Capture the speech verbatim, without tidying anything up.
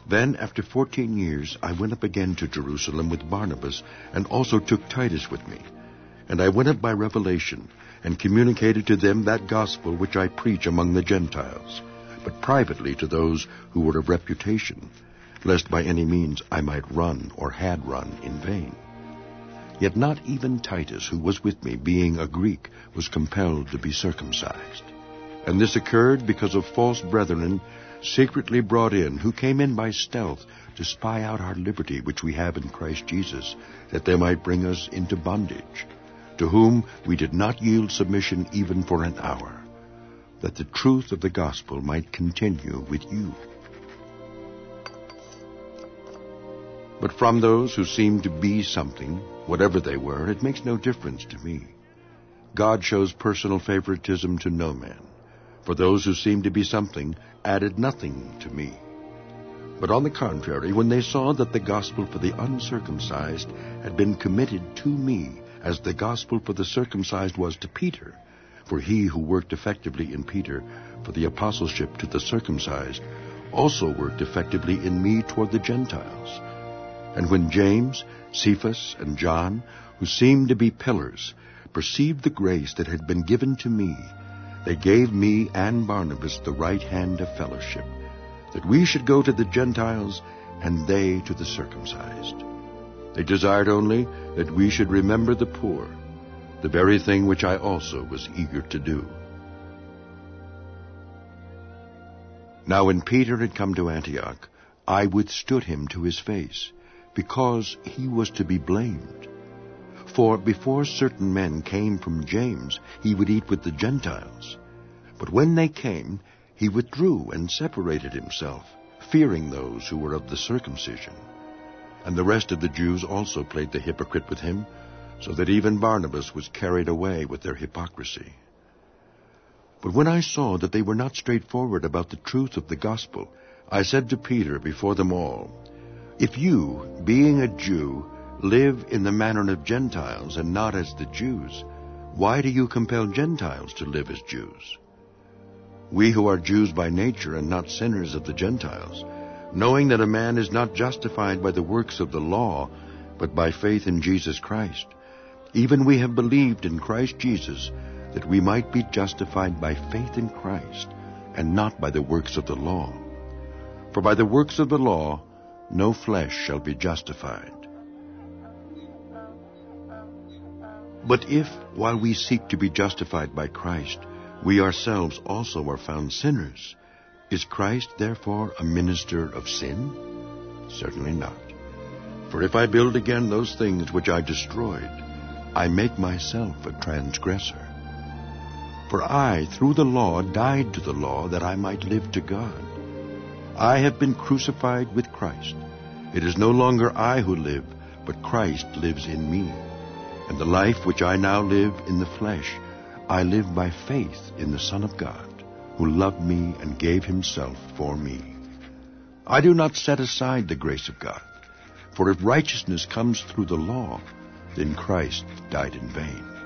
Then, after fourteen years, I went up again to Jerusalem with Barnabas, and also took Titus with me. And I went up by revelation, and communicated to them that gospel which I preach among the Gentiles, but privately to those who were of reputation, lest by any means I might run or had run in vain. Yet not even Titus, who was with me, being a Greek, was compelled to be circumcised. And this occurred because of false brethren secretly brought in, who came in by stealth to spy out our liberty which we have in Christ Jesus, that they might bring us into bondage, to whom we did not yield submission even for an hour, that the truth of the gospel might continue with you. But from those who seemed to be something, whatever they were, it makes no difference to me. God shows personal favoritism to no man. For those who seemed to be something added nothing to me. But on the contrary, when they saw that the gospel for the uncircumcised had been committed to me, as the gospel for the circumcised was to Peter, for he who worked effectively in Peter for the apostleship to the circumcised also worked effectively in me toward the Gentiles. And when James, Cephas, and John, who seemed to be pillars, perceived the grace that had been given to me, they gave me and Barnabas the right hand of fellowship, that we should go to the Gentiles and they to the circumcised. They desired only that we should remember the poor, the very thing which I also was eager to do. Now when Peter had come to Antioch, I withstood him to his face, because he was to be blamed. For before certain men came from James, he would eat with the Gentiles. But when they came, he withdrew and separated himself, fearing those who were of the circumcision. And the rest of the Jews also played the hypocrite with him, so that even Barnabas was carried away with their hypocrisy. But when I saw that they were not straightforward about the truth of the gospel, I said to Peter before them all, "If you, being a Jew, live in the manner of Gentiles and not as the Jews, why do you compel Gentiles to live as Jews? We who are Jews by nature and not sinners of the Gentiles, knowing that a man is not justified by the works of the law, but by faith in Jesus Christ, even we have believed in Christ Jesus, that we might be justified by faith in Christ, and not by the works of the law. For by the works of the law no flesh shall be justified. But if, while we seek to be justified by Christ, we ourselves also are found sinners, is Christ therefore a minister of sin? Certainly not. For if I build again those things which I destroyed, I make myself a transgressor. For I, through the law, died to the law that I might live to God. I have been crucified with Christ. It is no longer I who live, but Christ lives in me. And the life which I now live in the flesh, I live by faith in the Son of God, who loved me and gave himself for me. I do not set aside the grace of God, for if righteousness comes through the law, then Christ died in vain.